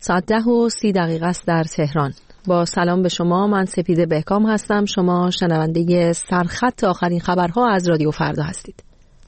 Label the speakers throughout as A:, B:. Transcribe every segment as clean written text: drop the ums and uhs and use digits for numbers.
A: ساعت 10:30 است در تهران. با سلام به شما، من سپیده بهکام هستم. شما شنونده سرخط آخرین خبرها از رادیو فردا هستید.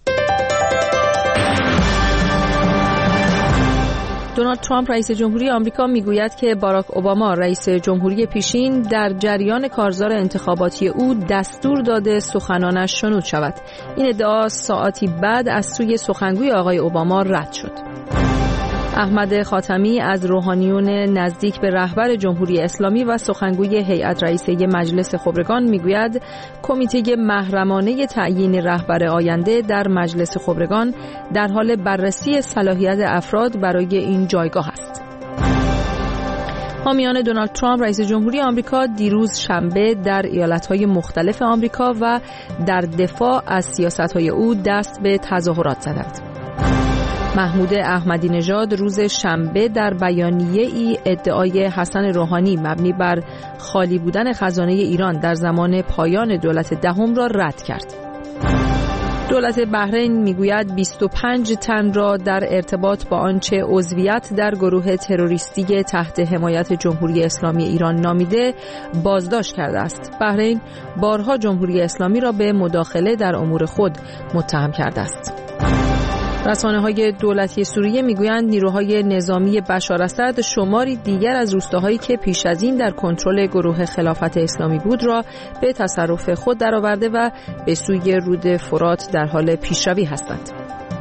A: دونالد ترامپ رئیس جمهوری آمریکا میگوید که باراک اوباما رئیس جمهوری پیشین در جریان کارزار انتخاباتی او دستور داده سخنانش شنود شود. این ادعا ساعاتی بعد از سوی سخنگوی آقای اوباما رد شد. احمد خاتمی از روحانیون نزدیک به رهبر جمهوری اسلامی و سخنگوی هیئت رئیسه مجلس خبرگان میگوید کمیته محرمانه تعیین رهبر آینده در مجلس خبرگان در حال بررسی صلاحیت افراد برای این جایگاه است. حامیان دونالد ترامپ رئیس جمهوری آمریکا دیروز شنبه در ایالت‌های مختلف آمریکا و در دفاع از سیاست‌های او دست به تظاهرات زدند. محمود احمدی نژاد روز شنبه در بیانیه‌ای ادعای حسن روحانی مبنی بر خالی بودن خزانه ایران در زمان پایان دولت دهم را رد کرد. دولت بحرین میگوید 25 تن را در ارتباط با آنچه عضویت در گروه تروریستی تحت حمایت جمهوری اسلامی ایران نامیده بازداشت کرده است. بحرین بارها جمهوری اسلامی را به مداخله در امور خود متهم کرده است. رسانه‌های دولتی سوریه میگویند نیروهای نظامی بشار اسد شماری دیگر از روستاهایی که پیش از این در کنترل گروه خلافت اسلامی بود را به تصرف خود درآورده و به سوی رود فرات در حال پیشروی هستند.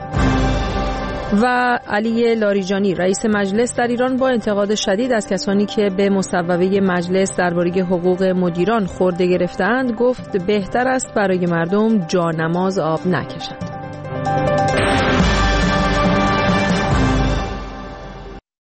A: و علی لاریجانی رئیس مجلس در ایران با انتقاد شدید از کسانی که به مصوبه مجلس درباره حقوق مدیران خورده گرفتند گفت بهتر است برای مردم جانماز آب نکشند.